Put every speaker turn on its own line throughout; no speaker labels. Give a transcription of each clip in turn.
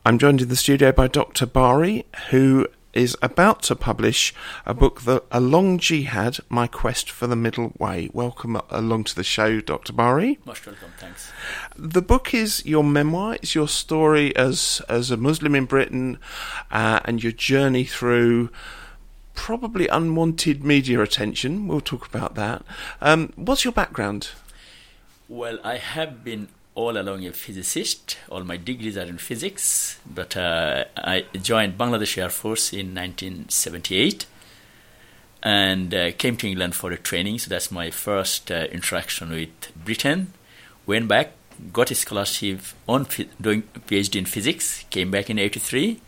I'm joined in the studio by Dr. Bari, who is about to publish a book, A Long Jihad, My Quest for the Middle Way. Welcome along to the show, Dr. Bari.
Most welcome, thanks.
The book is your memoir, it's your story as a Muslim in Britain, and your journey through probably unwanted media attention. We'll talk about that. What's your background?
Well, I have been all along a physicist. All my degrees are in physics, but I joined Bangladesh Air Force in 1978 and came to England for a training. So that's my first interaction with Britain. Went back, got a scholarship on doing PhD in physics, came back in 83.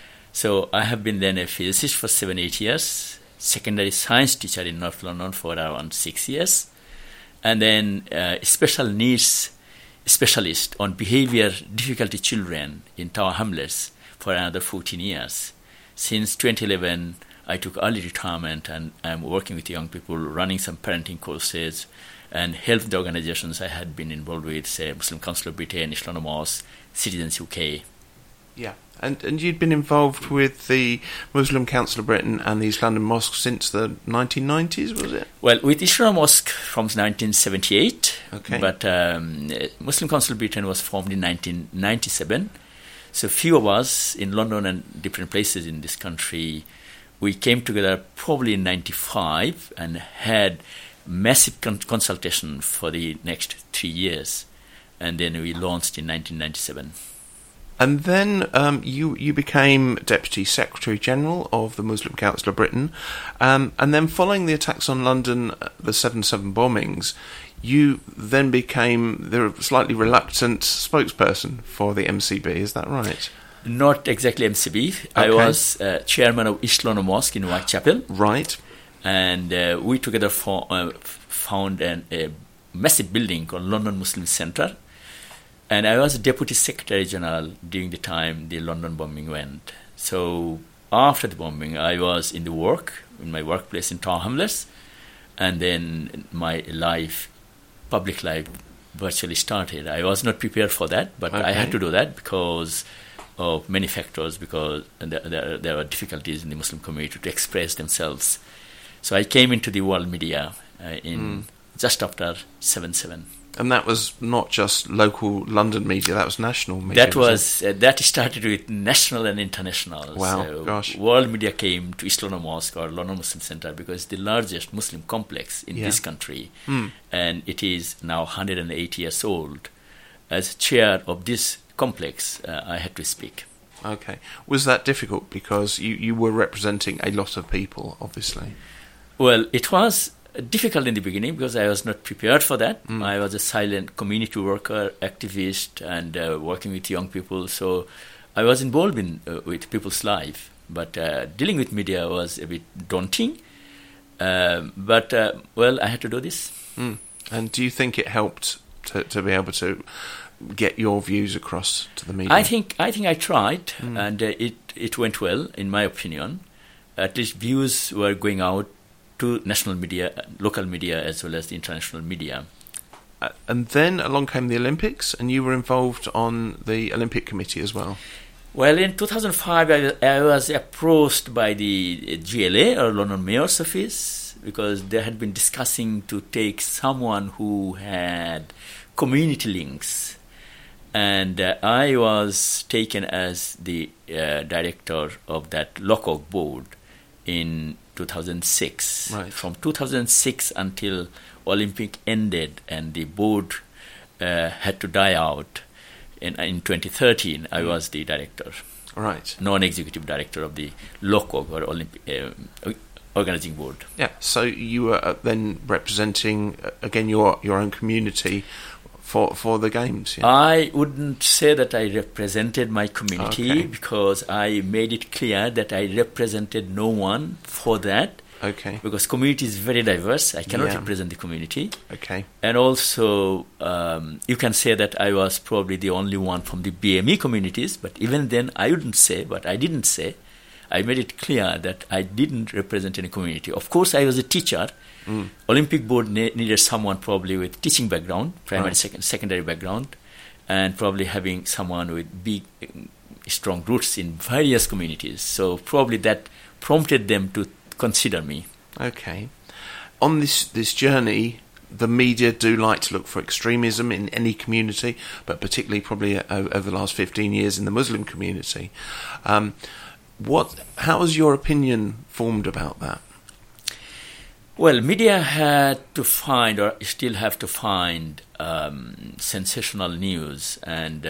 So I have been then a physicist for 7-8 years, secondary science teacher in North London for around 6 years, and then special needs specialist on behavior difficulty children in Tower Hamlets for another 14 years. Since 2011, I took early retirement and I'm working with young people, running some parenting courses and help the organizations I had been involved with, say Muslim Council of Britain, Islamic Mosque, Citizens UK.
Yeah, and you'd been involved with the Muslim Council of Britain and the East London Mosque since the 1990s, was it?
Well, with Islamic Mosque from 1978,
okay.
But Muslim Council of Britain was formed in 1997. So few of us in London and different places in this country, we came together probably in 95 and had massive consultation for the next 3 years. And then we launched in 1997.
And then you became Deputy Secretary-General of the Muslim Council of Britain. And then following the attacks on London, the 7/7 bombings, you then became the slightly reluctant spokesperson for the MCB. Is that right?
Not exactly MCB. Okay. I was chairman of East London Mosque in Whitechapel.
Right.
And we together found a massive building called London Muslim Centre. And I was Deputy Secretary General during the time the London bombing went. So after the bombing, I was in my workplace in Tower Hamlets, and then my public life, virtually started. I was not prepared for that, but okay. I had to do that because of many factors, because there were difficulties in the Muslim community to express themselves. So I came into the world media just after 7/7.
And that was not just local London media, that was national media.
That started with national and international.
Wow,
so
gosh.
World media came to East London Mosque or London Muslim Centre because it's the largest Muslim complex in this country. And it is now 108 years old. As chair of this complex, I had to speak.
Okay. Was that difficult? Because you were representing a lot of people, obviously.
Well, it was difficult in the beginning because I was not prepared for that. I was a silent community worker, activist, and working with young people. So I was involved with people's life. But dealing with media was a bit daunting. But I had to do this.
And do you think it helped to be able to get your views across to the media?
I think I tried, and it went well, in my opinion. At least views were going out to national media, local media, as well as the international media.
And then along came the Olympics, and you were involved on the Olympic Committee as well.
Well, in 2005, I was approached by the GLA, or London Mayor's Office, because they had been discussing to take someone who had community links. And I was taken as the director of that LOCOG board in 2006.
Right.
From 2006 until Olympic ended and the board had to die out in 2013, I was the director.
Right.
Non-executive director of the LOCOG, or Olympic organizing board.
Yeah, so you were then representing, again, your own community for the games. Yeah?
I wouldn't say that I represented my community because I made it clear that I represented no one for that.
Okay.
Because community is very diverse. I cannot represent the community.
Okay.
And also, you can say that I was probably the only one from the BME communities, but even then I wouldn't say, but I didn't say. I made it clear that I didn't represent any community. Of course, I was a teacher. Olympic board needed someone probably with teaching background, primary, secondary background, and probably having someone with big strong roots in various communities. So probably that prompted them to consider me.
Okay. On this journey, the media do like to look for extremism in any community, but particularly probably over the last 15 years in the Muslim community. How has your opinion formed about that?
Well, media had to find, or still have to find, sensational news. And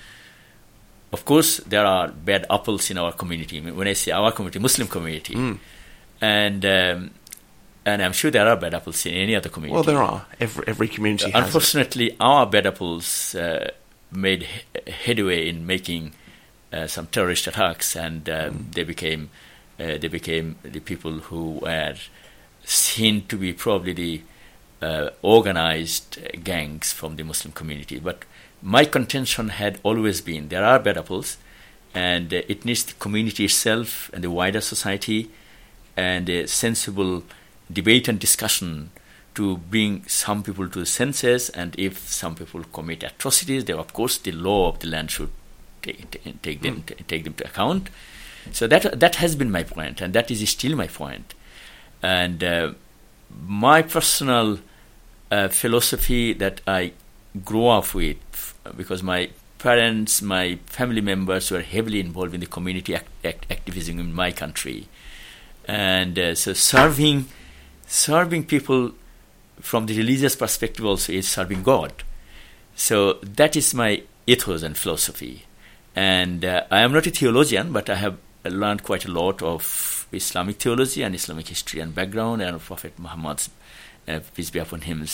of course, there are bad apples in our community. When I say our community, Muslim community. And I'm sure there are bad apples in any other community.
Well, there are. Every community has.
Unfortunately, our bad apples made headway in making some terrorist attacks, and they became the people who were seen to be probably the organized gangs from the Muslim community. But my contention had always been there are bad apples, and it needs the community itself and the wider society and a sensible debate and discussion to bring some people to the senses. And if some people commit atrocities, then of course the law of the land should take them to account. So that has been my point, and that is still my point. And my personal philosophy that I grew up with, because my parents, my family members were heavily involved in the community activism in my country, and so serving people from the religious perspective also is serving God. So that is my ethos and philosophy. And I am not a theologian, but I have learned quite a lot of Islamic theology and Islamic history and background, and Prophet Muhammad's, peace be upon him,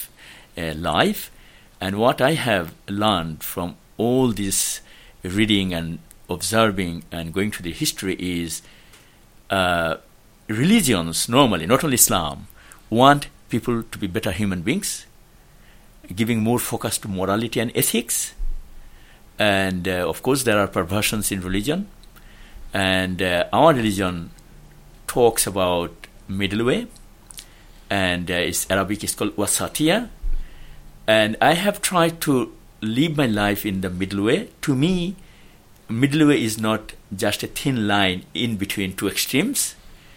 life. And what I have learned from all this reading and observing and going to the history is religions normally, not only Islam, want people to be better human beings, giving more focus to morality and ethics. And of course there are perversions in religion, and our religion talks about middle way, and it's Arabic is called wasatiyah, and I have tried to live my life in the middle way. To me, middle way is not just a thin line in between two extremes.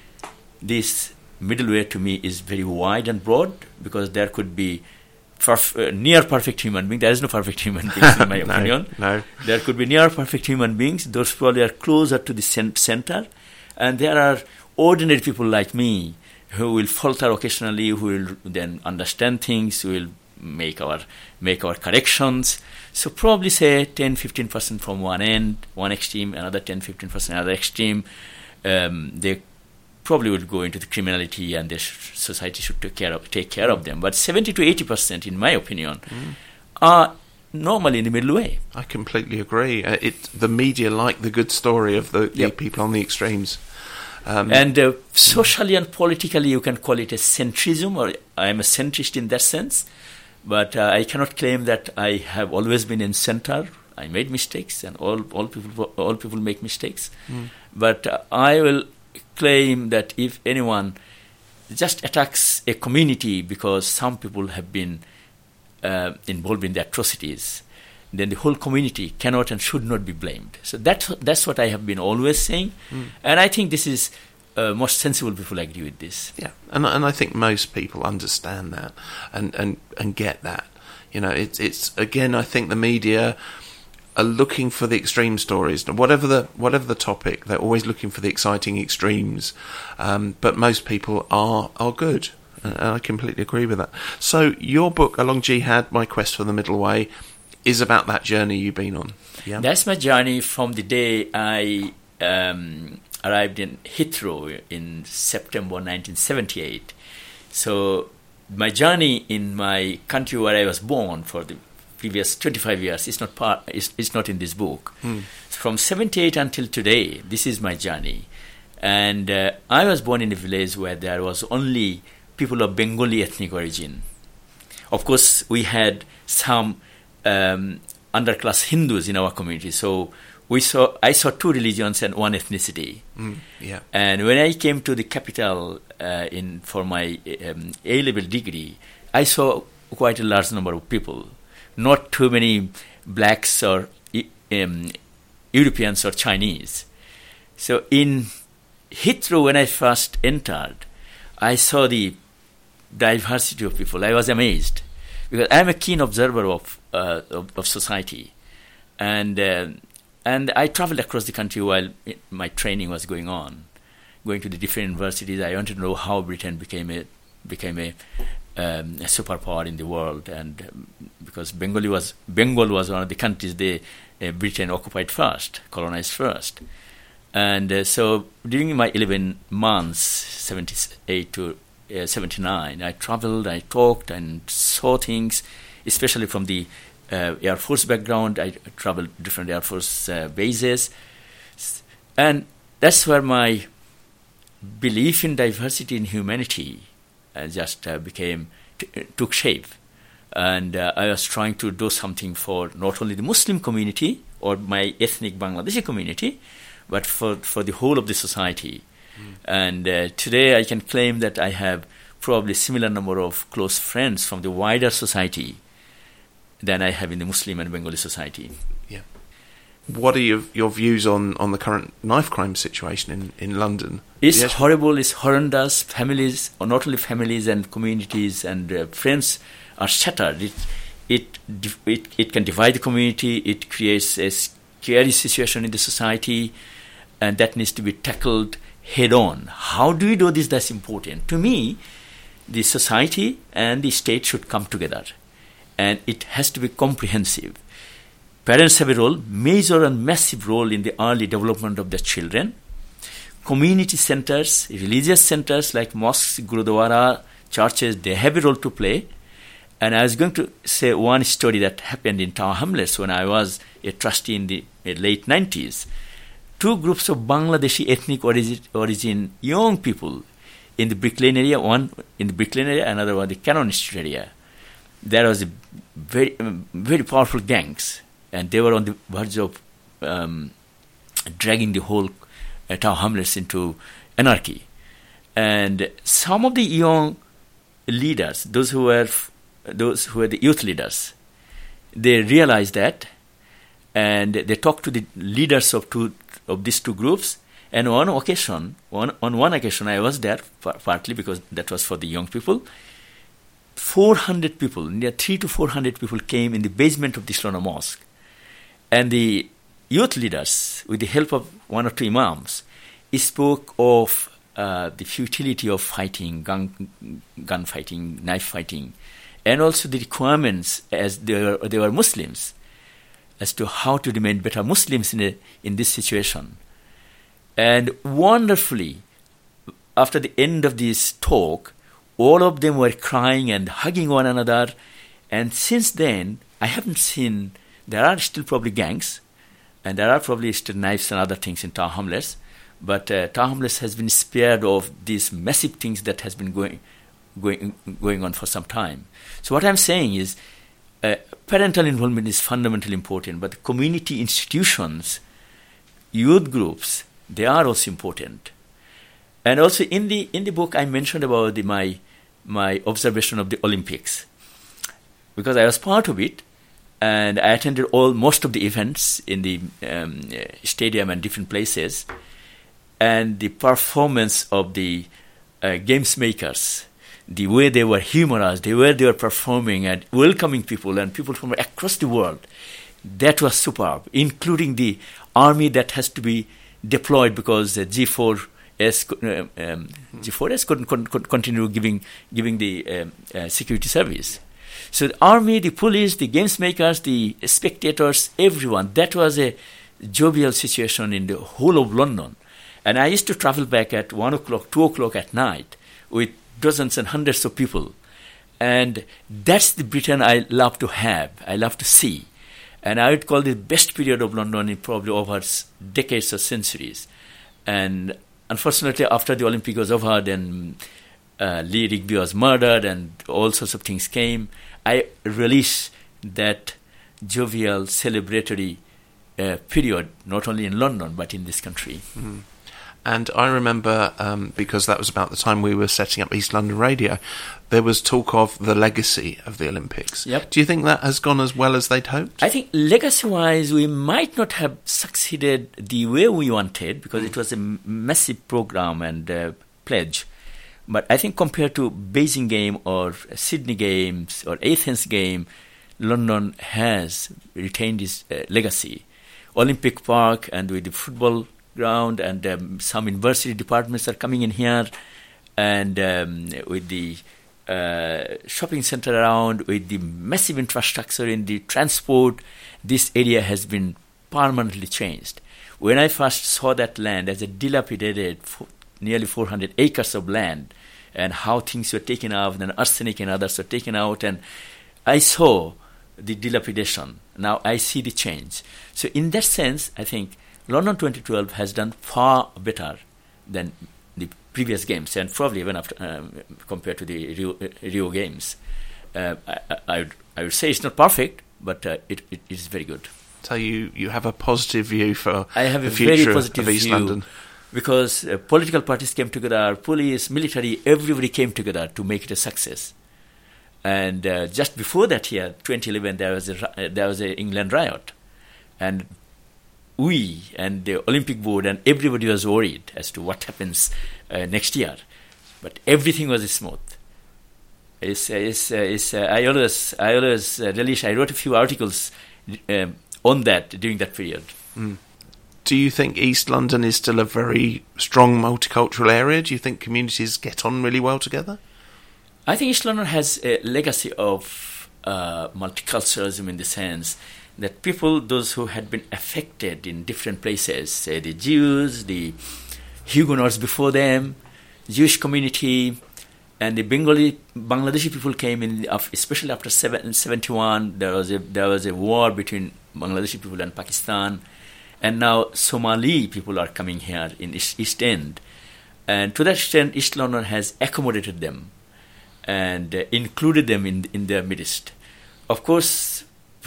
This middle way to me is very wide and broad, because there could be near perfect human being. There is no perfect human beings in my opinion.
No.
There could be near perfect human beings. Those probably are closer to the center. And there are ordinary people like me who will falter occasionally, who will then understand things, who will make our corrections. So probably say 10-15% from one end, one extreme, another 10-15% another extreme. They probably will go into the criminality, and the society should take care of them. But 70-80%, in my opinion, are normally in the middle way.
I completely agree. The media like the good story of the people on the extremes.
And socially and politically, you can call it a centrism, or I am a centrist in that sense. But I cannot claim that I have always been in center. I made mistakes, and all people make mistakes. But I will claim that if anyone just attacks a community because some people have been involved in the atrocities, then the whole community cannot and should not be blamed. So that's what I have been always saying, and I think this is most sensible people agree with this.
Yeah, and I think most people understand that and get that. You know, it's again, I think the media are looking for the extreme stories. Whatever the topic, they're always looking for the exciting extremes. But most people are good. And I completely agree with that. So your book, Along Jihad, My Quest for the Middle Way, is about that journey you've been on. Yeah,
that's my journey from the day I arrived in Heathrow in September 1978. So my journey in my country where I was born for the previous 25 years is not in this book. From 78 until today, this is my journey. And I was born in a village where there was only people of Bengali ethnic origin. Of course, we had some underclass Hindus in our community. So I saw two religions and one ethnicity. And when I came to the capital for my A-level degree, I saw quite a large number of people. Not too many blacks or Europeans or Chinese. So in Heathrow, when I first entered, I saw the diversity of people. I was amazed because I am a keen observer of society, and I traveled across the country while my training was going on, going to the different universities. I wanted to know how Britain became a superpower in the world, and because Bengal was one of the countries Britain occupied first, colonized first. And so during my 11 months, 78 to 79, I traveled, I talked and saw things, especially from the Air Force background. I traveled different Air Force bases. And that's where my belief in diversity in humanity took shape. And I was trying to do something for not only the Muslim community or my ethnic Bangladeshi community, but for the whole of the society. And today I can claim that I have probably similar number of close friends from the wider society than I have in the Muslim and Bengali society.
Yeah. What are your views on the current knife crime situation in London?
It's horrible, it's horrendous. Families, or not only families and communities and friends are shattered. It can divide the community. It creates a scary situation in the society, and that needs to be tackled head on. How do we do this? That's important. To me, the society and the state should come together, and it has to be comprehensive. Parents have a role, major and massive role in the early development of their children. Community centers, religious centers like mosques, gurudwara, churches, they have a role to play. And I was going to say one story that happened in Tower Hamlets when I was a trustee in the late 90s. Two groups of Bangladeshi ethnic origin young people in the Brick Lane area, one in the Brick Lane area, another one in the Cannon Street area. There was a very, very powerful gangs, and they were on the verge of dragging the whole Tower Hamlets into anarchy. And some of the young leaders, those who were the youth leaders, they realized that, and they talked to the leaders of these two groups. And on one occasion, I was there partly because that was for the young people. 400 people, near 300 to 400 people came in the basement of the Islana Mosque, and the youth leaders, with the help of one or two imams, spoke of the futility of fighting, gunfighting, knife fighting, and also the requirements as they were Muslims, as to how to remain better Muslims in this situation. And wonderfully, after the end of this talk, all of them were crying and hugging one another. And since then, I haven't seen, there are still probably gangs, and there are probably still knives and other things in Tower Hamlets, but Tower Hamlets has been spared of these massive things that has been going on for some time. So what I'm saying is parental involvement is fundamentally important, but the community institutions, youth groups, they are also important. And also in the book I mentioned about my observation of the Olympics, because I was part of it, and I attended most of the events in the stadium and different places, and the performance of the games makers, the way they were humorous, the way they were performing and welcoming people and people from across the world, that was superb, including the army that has to be deployed because the G4S couldn't continue giving the security service. So the army, the police, the games makers, the spectators, everyone, that was a jovial situation in the whole of London. And I used to travel back at 1 o'clock, 2 o'clock at night with dozens and hundreds of people. And that's the Britain I love to have, I love to see. And I would call the best period of London in probably over decades or centuries. And unfortunately, after the Olympic was over, then Lee Rigby was murdered and all sorts of things came. I released that jovial, celebratory period, not only in London, but in this country.
Mm. And I remember, because that was about the time we were setting up East London Radio, there was talk of the legacy of the Olympics.
Yep.
Do you think that has gone as well as they'd hoped?
I think legacy-wise, we might not have succeeded the way we wanted because it was a massive program and pledge. But I think compared to Beijing game or Sydney Games or Athens game, London has retained its legacy. Olympic Park and with the football ground and some university departments are coming in here, and with the shopping center around, with the massive infrastructure in the transport, this area has been permanently changed. When I first saw that land as a dilapidated nearly 400 acres of land, and how things were taken out, and arsenic and others were taken out, and I saw the dilapidation. Now I see the change. So in that sense, I think London 2012 has done far better than the previous games, and probably even after compared to the Rio Games. I would say it's not perfect, but it is very good.
So you have a positive view for
I have
the
a
future
very positive
of East
view,
London.
because political parties came together, police, military, everybody came together to make it a success. And just before that year, 2011, there was a England riot, and we and the Olympic Board and everybody was worried as to what happens next year. But everything was smooth. I always relish. I wrote a few articles on that during that period.
Mm. Do you think East London is still a very strong multicultural area? Do you think communities get on really well together?
I think East London has a legacy of multiculturalism in the sense that people, those who had been affected in different places, say the Jews, the Huguenots before them, Jewish community, and the Bangladeshi people came in, especially after 1971. There was a war between Bangladeshi people and Pakistan, and now Somali people are coming here in East End, and to that extent, East London has accommodated them and included them in their midst. Of course,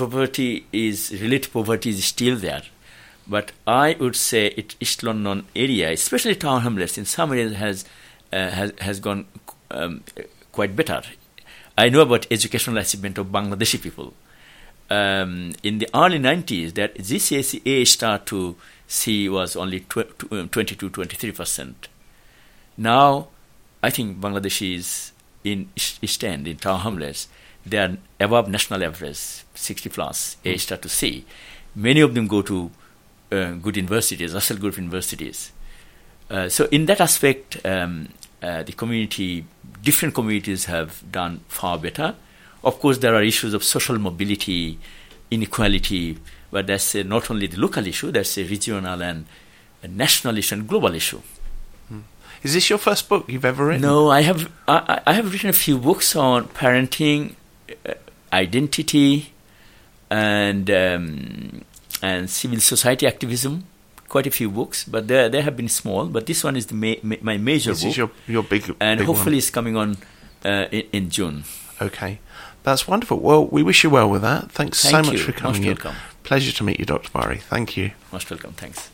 related poverty is still there, but I would say East London area, especially town hamlets, in some areas has gone quite better. I know about educational achievement of Bangladeshi people. In the early 90s, that GCSE A star to C was only 22-23%. Now, I think Bangladeshis in East End, in town hamlets, they are above national average, 60 plus, A star to C. Many of them go to good universities, Russell Group universities. So in that aspect, the community, different communities have done far better. Of course, there are issues of social mobility, inequality, but that's not only the local issue, that's a regional and a national issue and global issue.
Is this your first book you've ever written?
No, I have written a few books on parenting, identity, and civil society activism. Quite a few books, but they have been small. But this one is my major book.
This is your big,
and
big
hopefully
one.
it's coming on in June.
Okay, that's wonderful. Well, we wish you well with that. Thanks so much for coming
Most
in.
welcome.
Pleasure to meet you, Dr. Bari. Thank you.
Most welcome. Thanks.